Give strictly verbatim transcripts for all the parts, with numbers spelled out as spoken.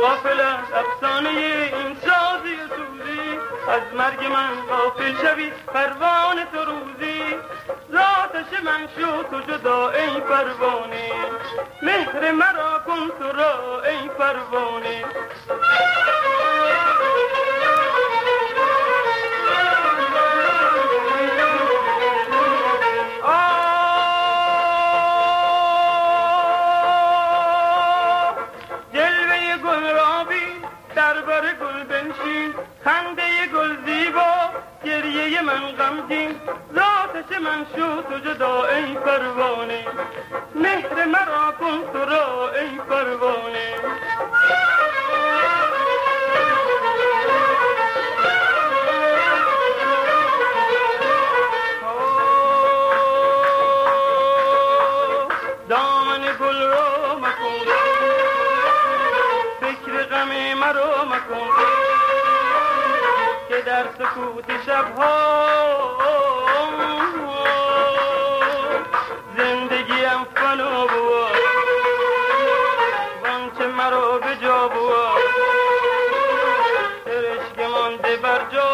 غافلت افسانه این سازی و سوزی، از مرگ من غافل شوی پروانه تو روزی، ذاتش من شو تو جدا ای پروانه، مهر مرا کن تو را ای پروانه. خنده گل زیبا گریه من غمگین، ذاتش من شو تو جدا ای پروانه، مهر مرا کن تو را ای پروانه. دامن گل را مکن، فکر غم مرا مکن، که در سکوت شبها زندگیم فنا بود، وانچه مرا به جا بود سرشک مانده بر جا.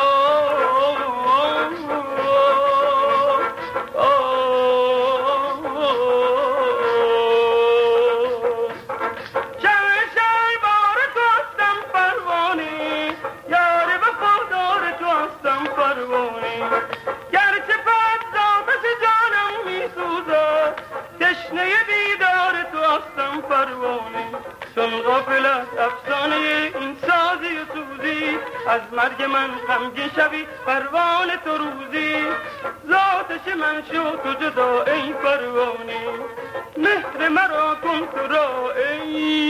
گرچه پد ذاتش جانم می سوزد، تشنه دیدار تو هستم پروانه، چون غافلت افسانه این سازی و سوزی، از مرگ من غمگین شوی پروانه تو روزی، ذاتش من شو تو جدا ای پروانه، مهر مرا کن تو را ای